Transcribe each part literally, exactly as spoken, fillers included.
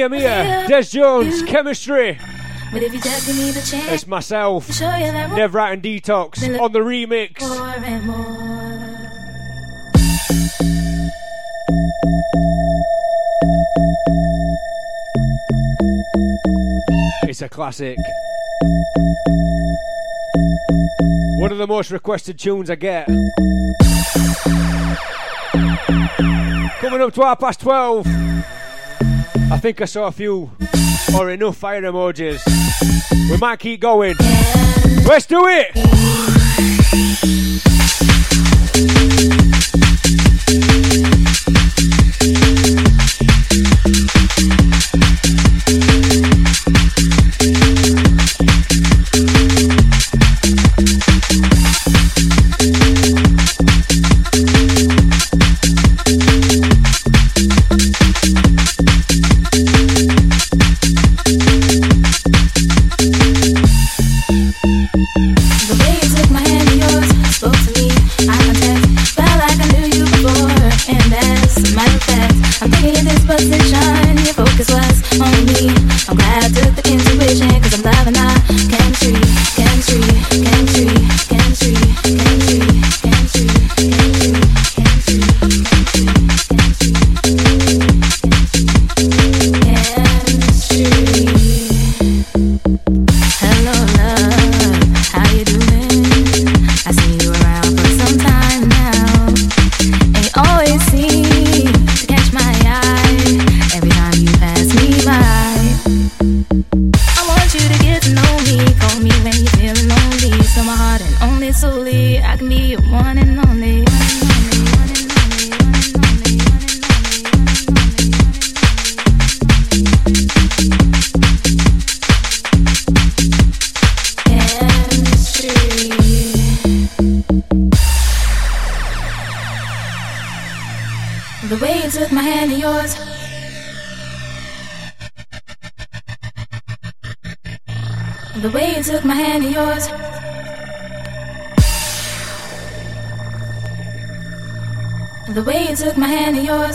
Mia Mia, Des Jones, Chemistry. But if you just give me the chance, it's myself, Never Right and Detox on the remix. More and more. It's a classic. One of the most requested tunes I get. Coming up to half past twelve. I think I saw a few or enough fire emojis. We might keep going. Let's do it! The way you took my hand in yours.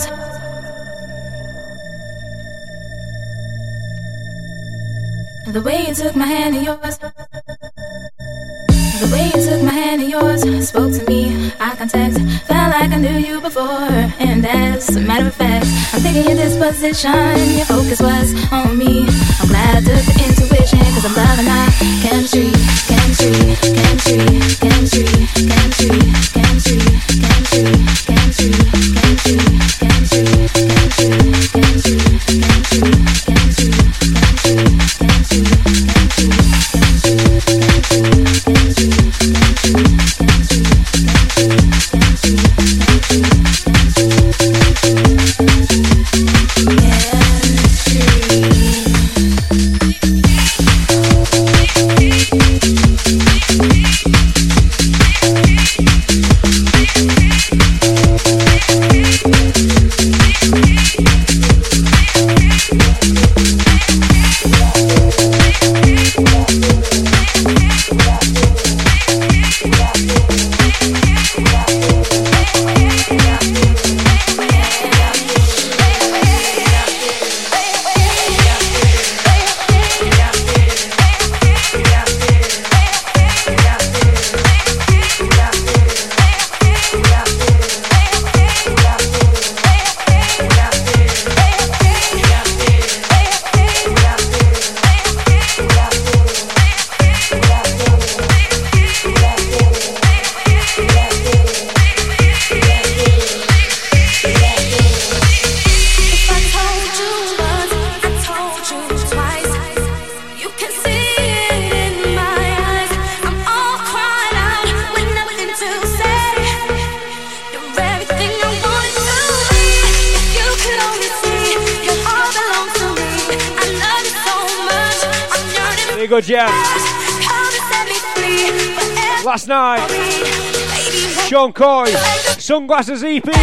The way you took my hand in yours. The way you took my hand in yours. Spoke to me, eye contact. Felt like I knew you before. And as a matter of fact, I'm thinking in this position. Your focus was on me. I'm glad I took the intuition, cause I'm loving our chemistry, chemistry, chemistry, chemistry, chemistry, chemistry, chemistry, chemistry, chemistry, chemistry, chemistry, chemistry, chemistry, chemistry, Go Jam. Last night, Sean Coy, Sunglasses E P.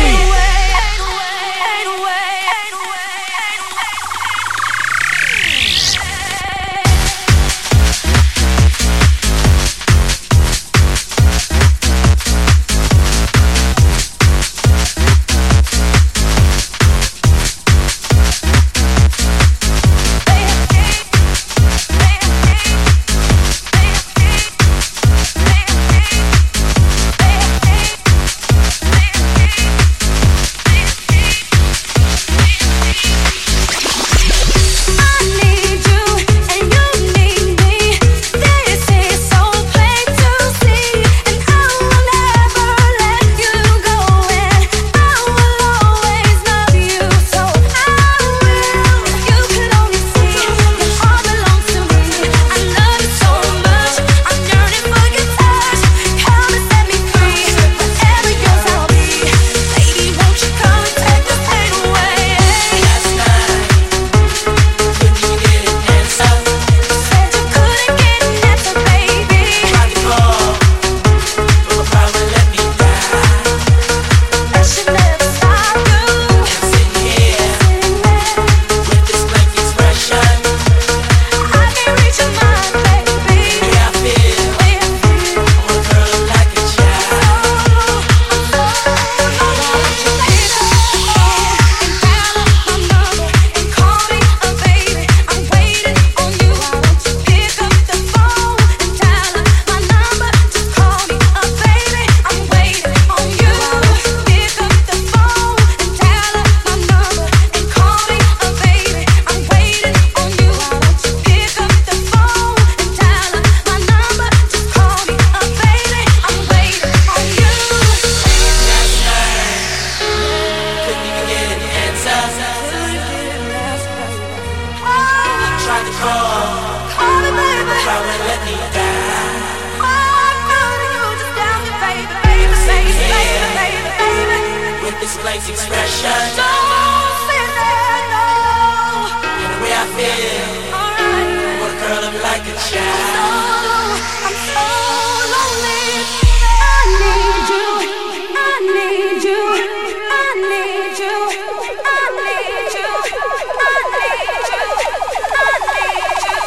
before. Call me, baby. Come and let me down. Oh, I'm good to you, just down me, baby, baby, baby, baby, baby, baby. With this place expression, Don't sit there, no. and the way I feel, Alright. I wanna curl up like a child. Oh, I'm so lonely. I need you. I need you. I need you. I need you. I need you. I need you.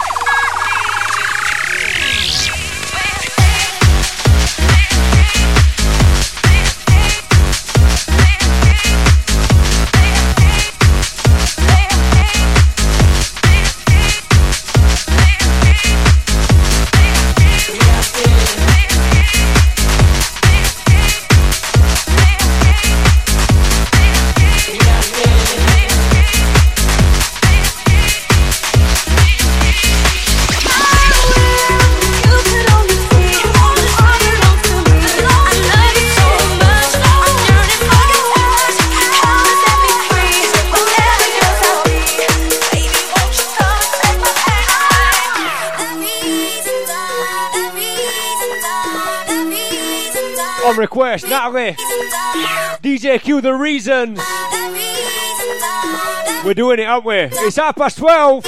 On request, Natalie. D J Q, The Reasons. We're doing it, aren't we? It's half past twelve.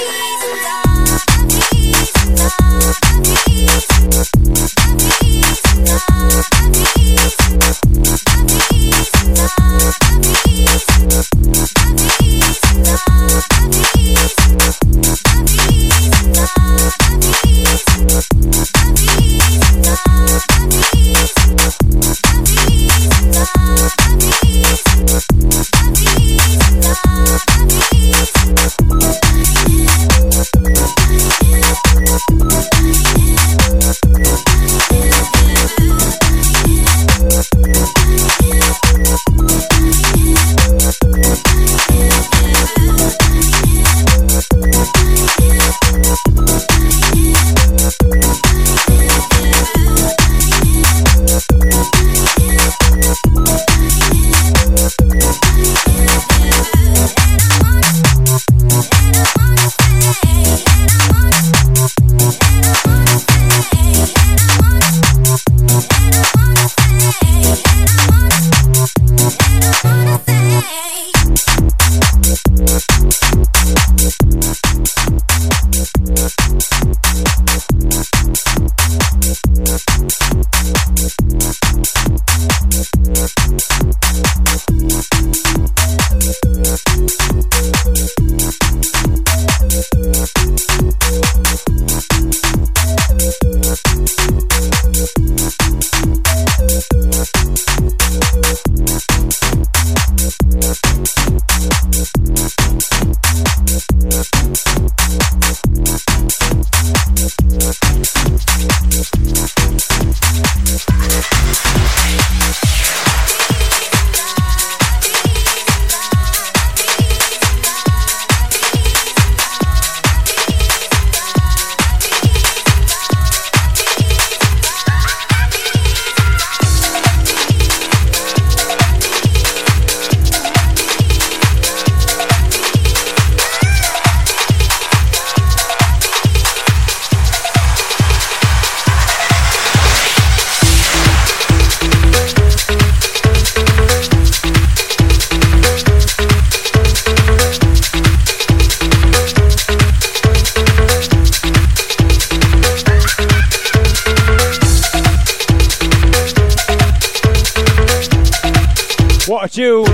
What a tune.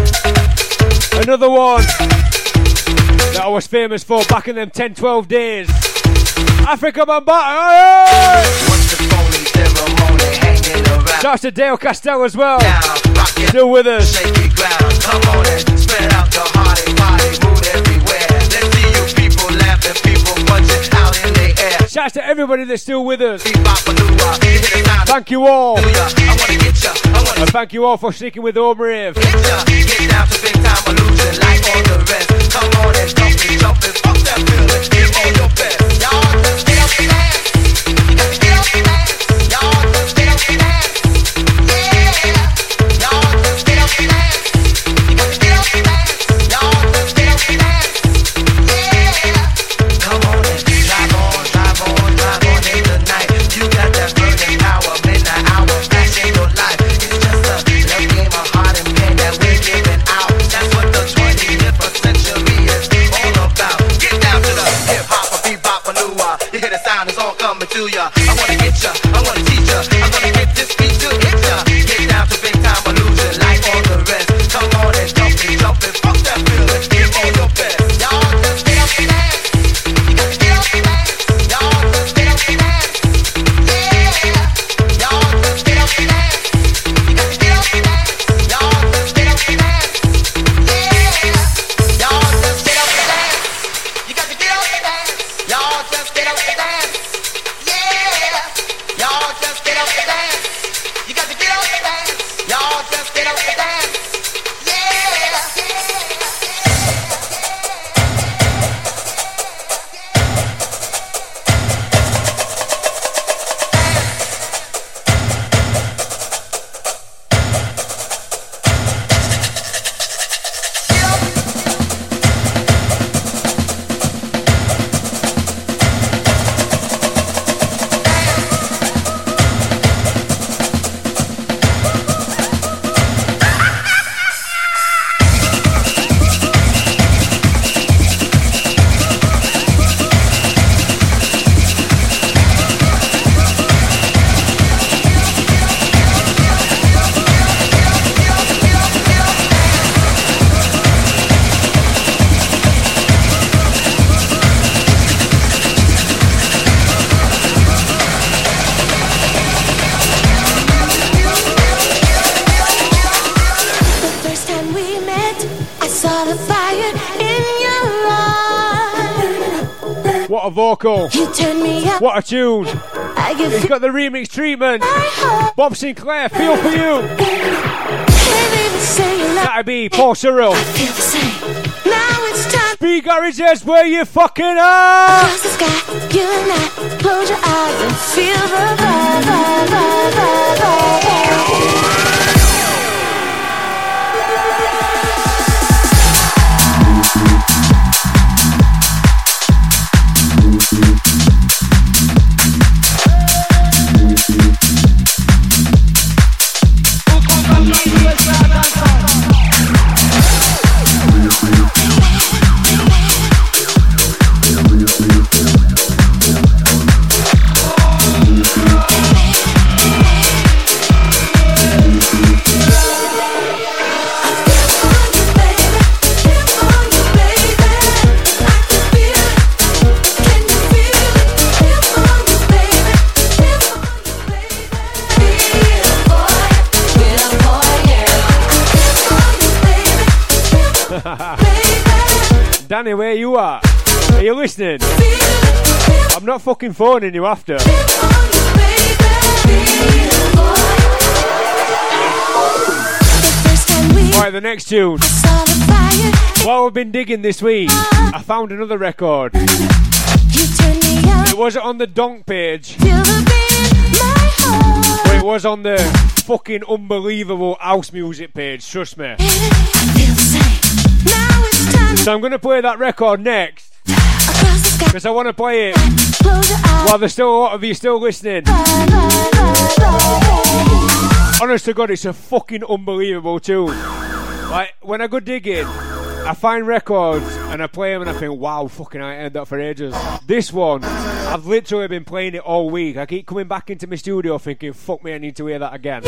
Another one that I was famous for back in them ten twelve days. Africa Bambaataa. Shouts to Dale Castell as well. Still with us. Shake it ground, come on and spread out the hearty body, move everywhere. Let's see you people laughing, people punching out in the air. Shouts to everybody that's still with us. Thank you all. I wanna get ya, I wanna And thank you all for sticking with Home Rave. get ya. Get down to big time illusion like all the rest. Come on and jump and jump and fuck that feeling. Give all your best. Y'all just get up and dance. You got to get up and dance. Y'all just get up and dance. Yeah. Y'all just get up and dance. You got to get up and dance. Y'all just get up and dance. Yeah. Come on and What a vocal. You turn me up. What a tune. I give He's you got the remix treatment. my heart. Bob Sinclair, Feel For You. Can't even say you love. That'd be Paul Cyril. I feel the same. Now it's time. Speed Garage, that's where you fucking are. Across the sky, you and I. Close your eyes and feel the vibe, vibe, vibe, vibe, vibe, vibe. Danny, where you are? Are you listening? I'm not fucking phoning you after. Right, the next tune. While we've been digging this week, I found another record. It wasn't on the Donk page, but it was on the fucking unbelievable house music page, trust me. So I'm going to play that record next, because I want to play it while there's still a lot of you still listening. Honest to God, it's a fucking unbelievable tune. Like, when I go digging, I find records and I play them and I think, wow, fucking I heard that for ages. This one, I've literally been playing it all week. I keep coming back into my studio thinking, fuck me, I need to hear that again.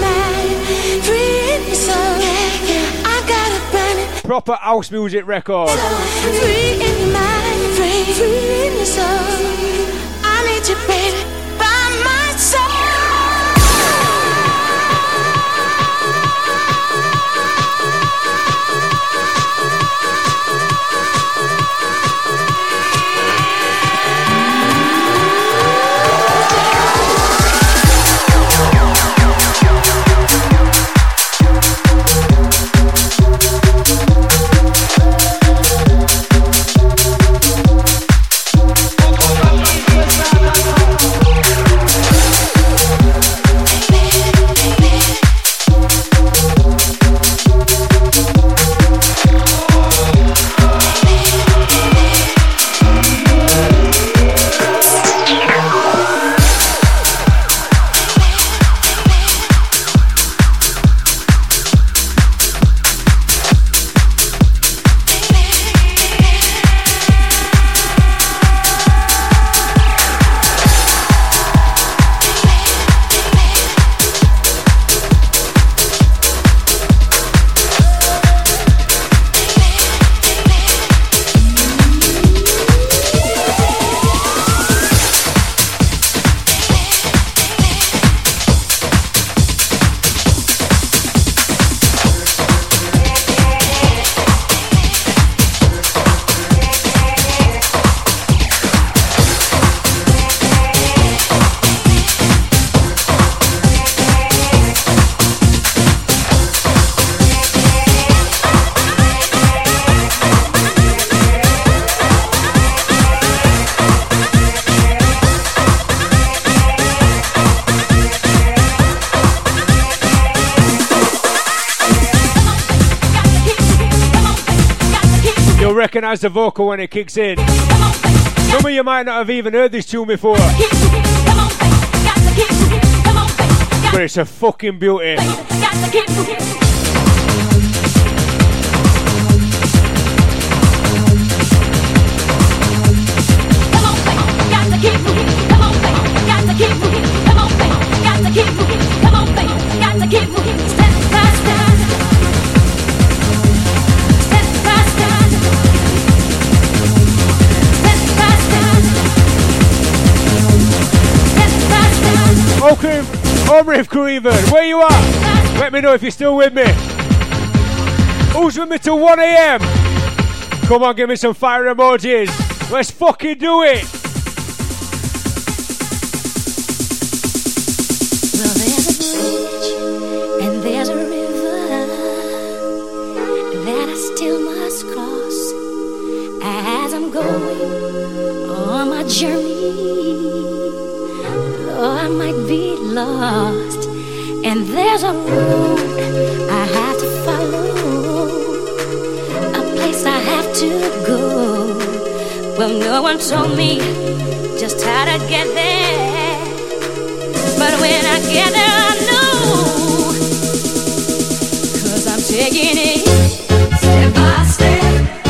Proper house music record. Free in your mind, free, free in your soul. I need you, baby, by my side. Recognise the vocal when it kicks in. Some of you might not have even heard this tune before, but it's a fucking beauty. Okay, home rave crew even, where you at? Let me know if you're still with me. Who's with me till one a m? Come on, give me some fire emojis. Let's fucking do it. Well, there's a bridge and there's a river that I still must cross as I'm going on my journey. Oh, I might be lost, and there's a road I have to follow, a place I have to go. Well, no one told me just how to get there, but when I get there I know, 'cause I'm taking it step by step.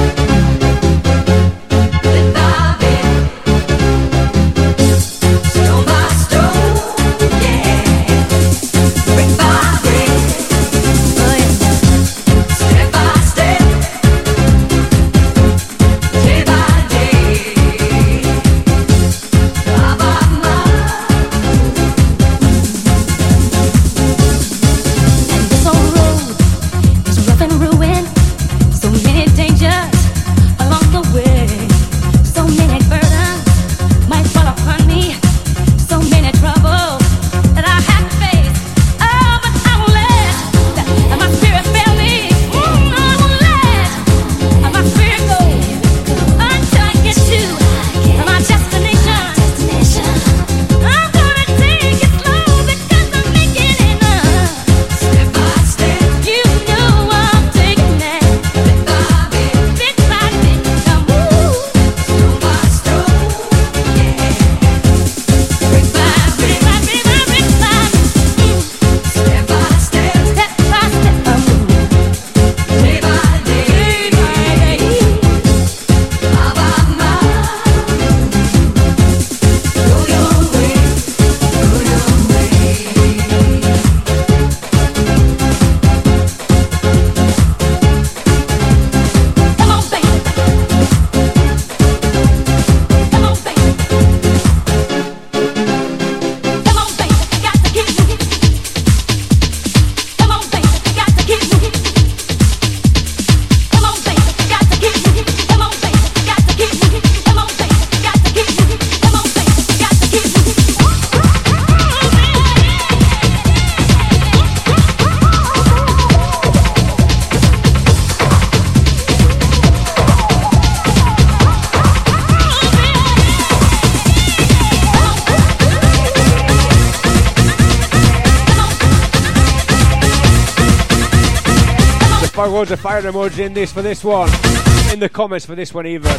Loads of fire emoji in this for this one. In the comments for this one even.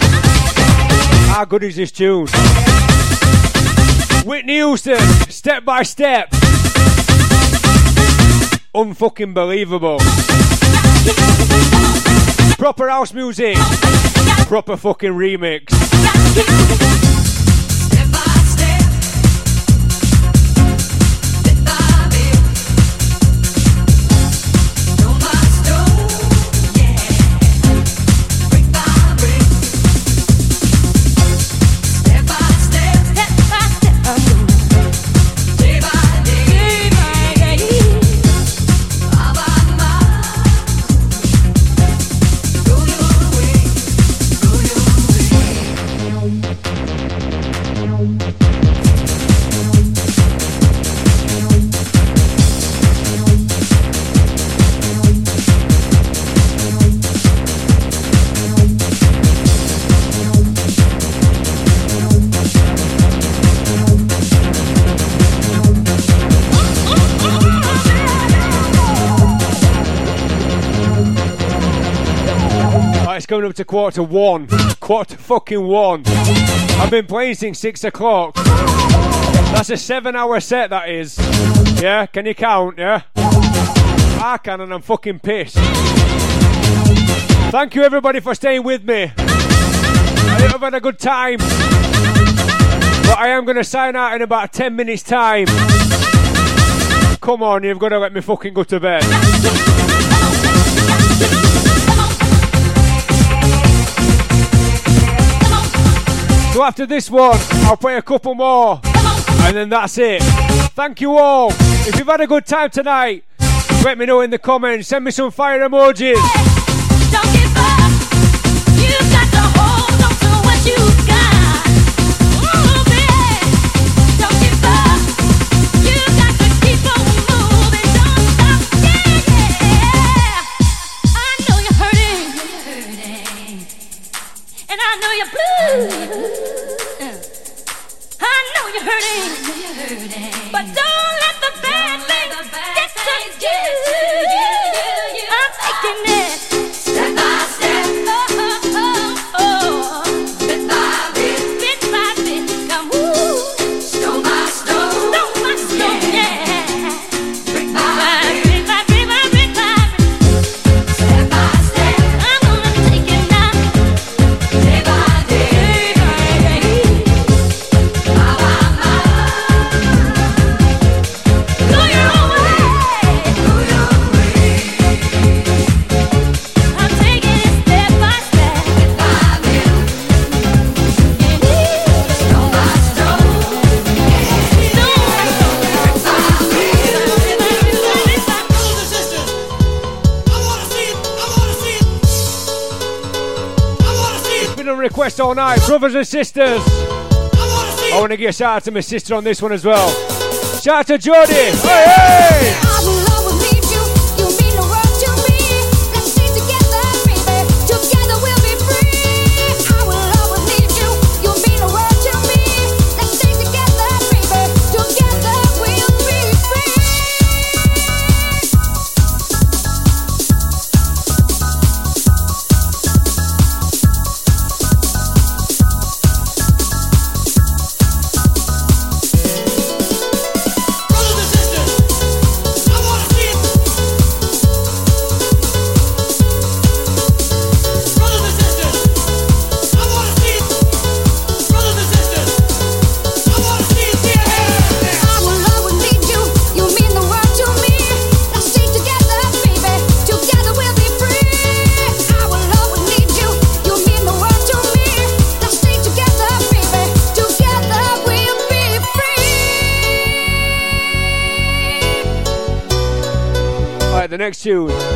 How good is this tune? Whitney Houston, Step by Step. Unfucking believable. Proper house music. Proper fucking remix. Coming up to quarter one. Quarter fucking one. I've been playing since six o'clock. That's a seven hour set, that is. Yeah, can you count, yeah? I can, and I'm fucking pissed. Thank you everybody for staying with me. I hope I've had a good time. But I am going to sign out in about ten minutes time. Come on, you've got to let me fucking go to bed. So after this one, I'll play a couple more, and then that's it. Thank you all. If you've had a good time tonight, let me know in the comments. Send me some fire emojis. Don't give up. You got to hold on to what you got. requests all night. Brothers and sisters. I want to give a shout out to my sister on this one as well. Shout out to Jody. Hey, hey! I will always need you. You mean the world to me. Let's stay together, baby. Together we'll be free. I will always need you. You mean the world to me. Let's stay together, baby. Together we'll be free. The next tune, You're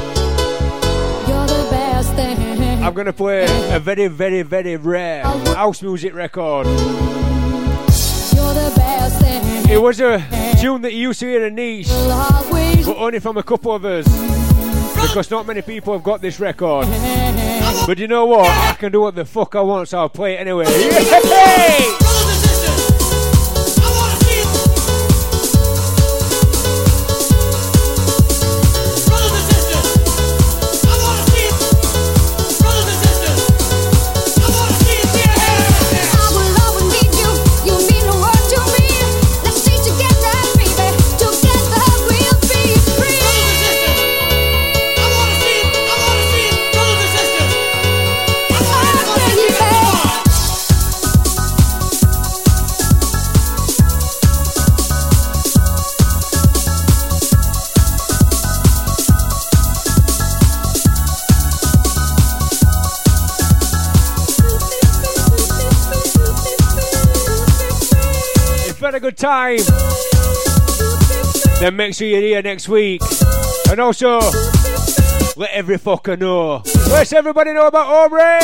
the best thing. I'm gonna play a very, very, very rare house music record. You're the best thing. It was a tune that you used to hear in niche, Always but only from a couple of us, because not many people have got this record. But you know what? I can do what the fuck I want, so I'll play it anyway. Yay! Had a good time, then make sure you're here next week, and also let every fucker know. Let's everybody know about Aubrey.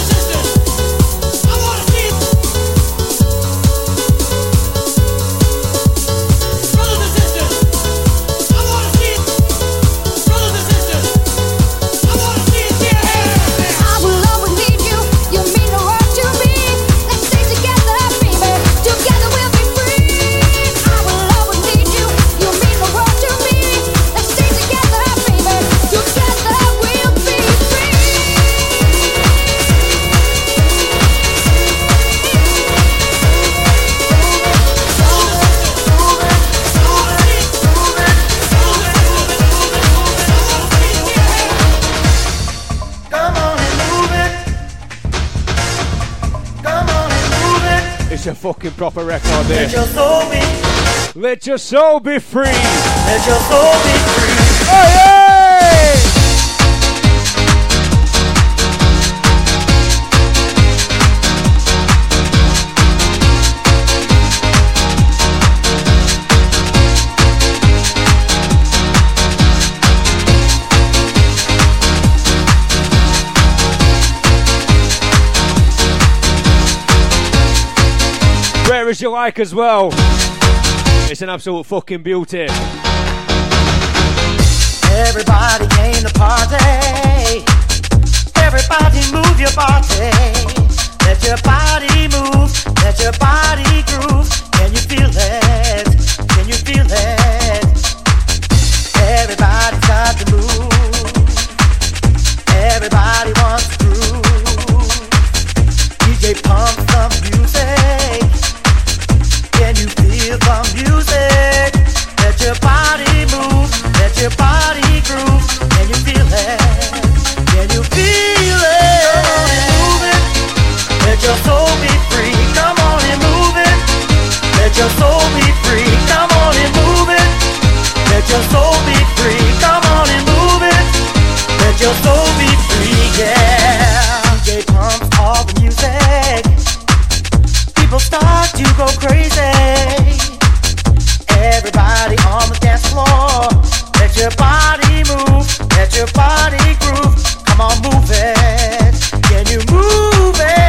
It's a fucking proper record there. Let your soul be, Let your soul be free. let your soul be free. Hey, hey! Rare as you like as well. It's an absolute fucking beauty. Everybody came to party. Everybody move your body. Let your body move. Let your body groove. Can you feel it? Can you feel it? Everybody got to move. Everybody wants to groove. D J pump some music. Can you feel the music? Let your body move. Let your body groove. Can you feel it? Can you feel it? Move it. Let your soul be free. Come on and move it. Let your soul be free. Come on and move it. Let your soul be free. Come on and move it. Let your soul be free. Yeah. D J pumps all the music. People start to go crazy. Everybody on the dance floor. Let your body move. Let your body groove. Come on, move it. Can you move it?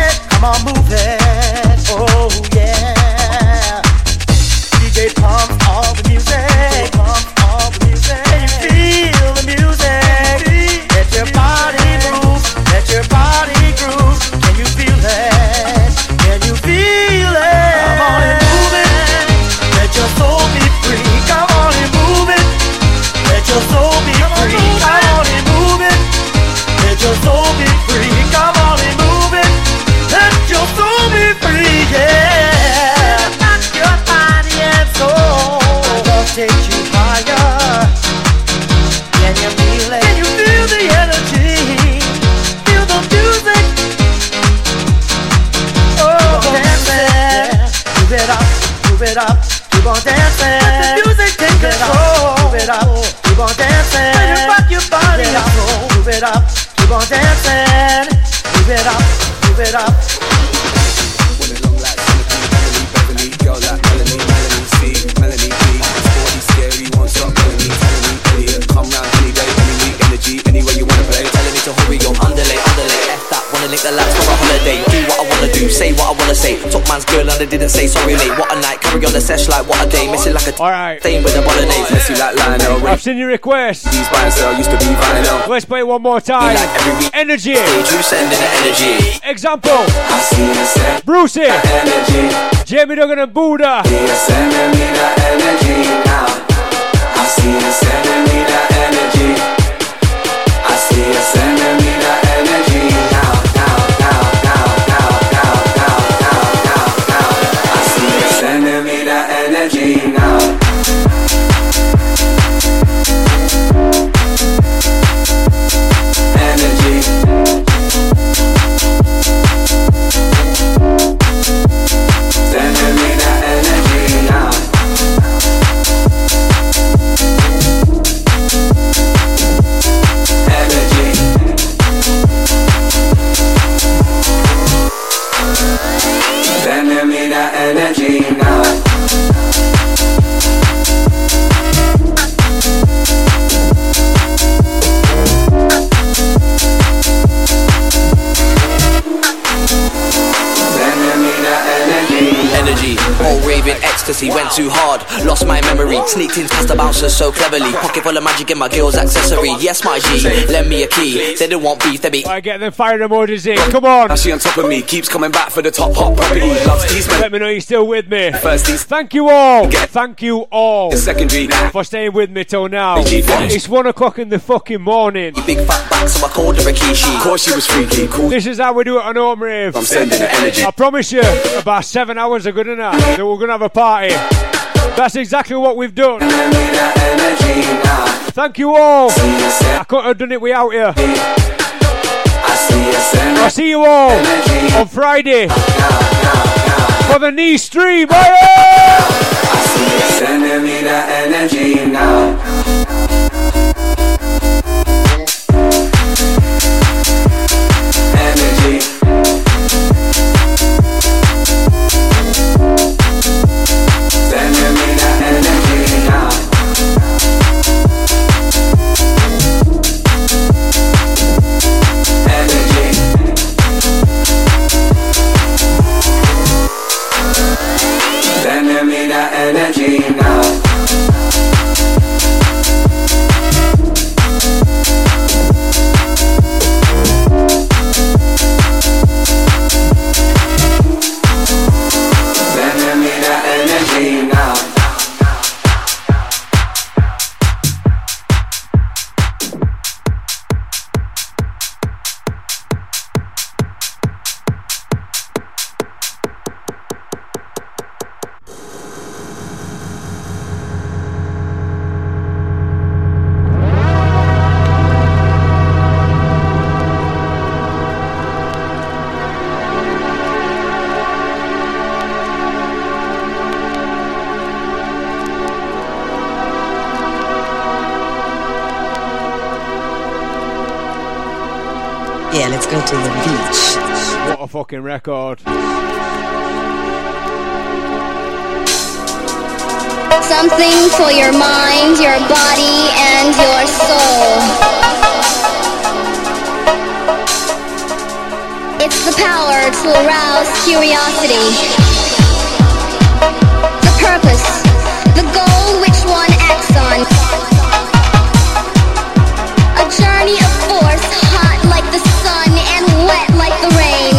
it up, keep on dancing. Let the music take control. Move it up, keep on dancing. Let it rock your body up. Move it up, keep on dancing. Move it up, move it up. When it long like Melanie, Beverly, girl like Melanie, Melanie C, Melanie B. Sporty, scary, won't stop Melanie, telling me Elliot, come round any day, any week, energy, anywhere you wanna play. Telling me to hurry, yo, underlay, underlay, F that, wanna link the lads for a holiday. Do what I wanna do, say what I wanna say. Top man's girl and I didn't say sorry mate. What a night, carry on the sesh like what a day. Missing like a Alright. stain with the bolognese. Messy like Lionel. I've seen your request. These buy and sell used to be vinyl. Let's play one more time. Like every week. Energy. Stage, you sending the energy. Example. I see you send Brucey. energy. Jamie Duggan and Buddha. You're sending me the energy now. I see you sending me the energy. I see you sending me the energy now, now, now, now, now, now, now, now, now, now. I see you sending me the energy now. Energy. Sending me the energy now. Energy. Sending me the energy now. Energy, whole raving ecstasy, went too hard, lost my memory, sneaked in past the bouncers so cleverly, pocket full of magic in my girl's accessory, yes my G, lend me a key, they don't want beef, they be I get them fire emojis in, come on. Now she on top of me, keeps coming back for the top hot property, loves Eastman. Let me know you're still with me. First these Thank you all, thank you all secondary, for staying with me till now. G finished. It's one o'clock in the fucking morning. Big fat back, so I called her a Kishi. Of course she was freaky, cool. This is how we do it on Home Rave. I'm sending the energy. I promise you, about seven hours are good enough that we're going to have a party. That's exactly what we've done. Thank you all. I couldn't have done it without you. I'll see you all on Friday for the knee stream. I see you sending me the energy now. Energy. Sending me the energy now. Energy. Sending me the energy now. Sending me the energy now. Yeah, let's go to the beach. What a fucking record. Something for your mind, your body, and your soul. It's the power to arouse curiosity. The purpose, the goal which one acts on. A journey of force, hot like the sun and wet like the rain.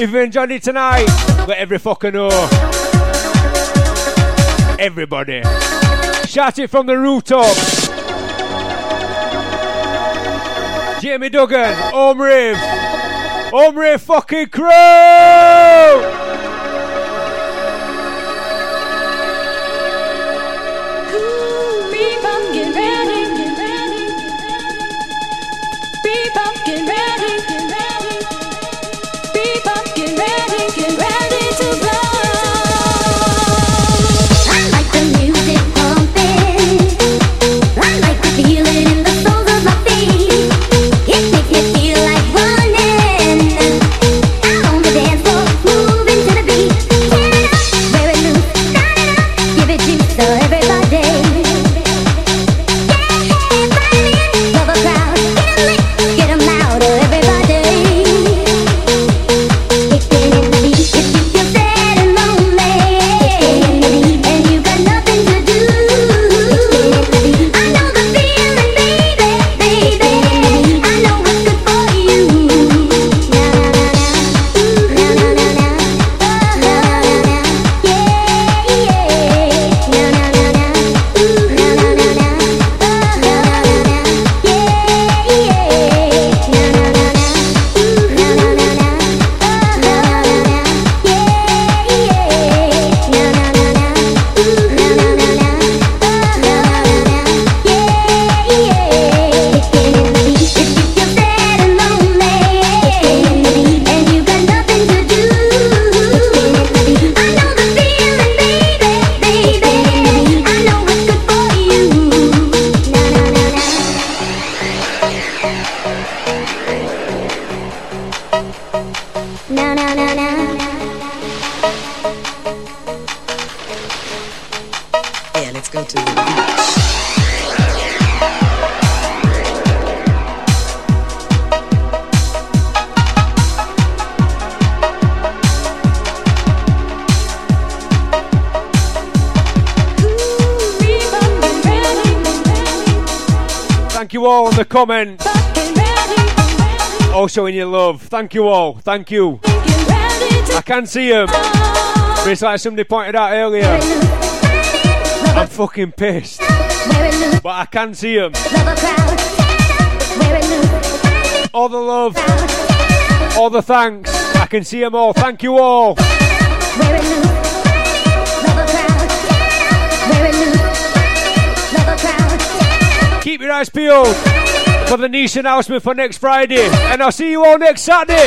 If you enjoyed it tonight, let every fucker know. Everybody. Shout it from the rooftops. Jamie Duggan, Home Rave. Home Rave fucking crew! You all in the comments, also in your love. Thank you all, thank you. I can see them, but it's like somebody pointed out earlier, I'm fucking pissed, but I can see them. All the love, all the thanks, I can see them all. Thank you all. Keep your eyes peeled for the niche announcement for next Friday, and I'll see you all next Saturday.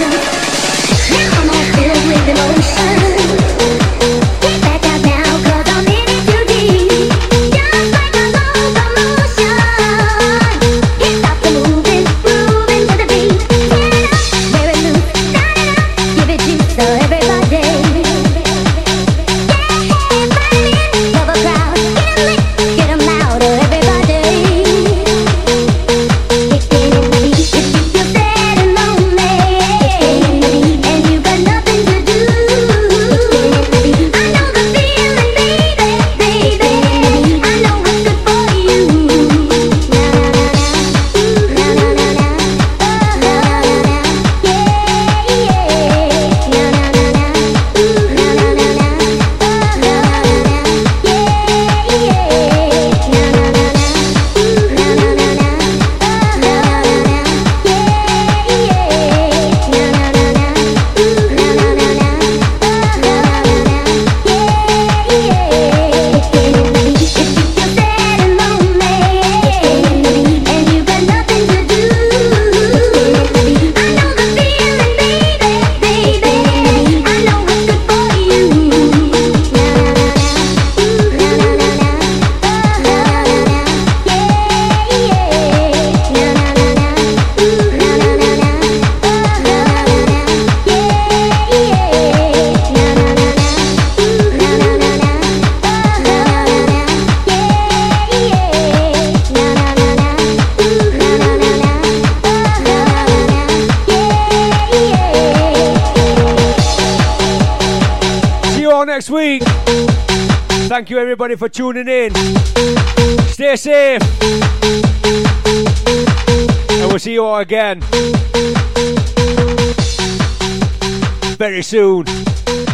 Next week. Thank you everybody for tuning in. Stay safe. And we'll see you all again. very soon.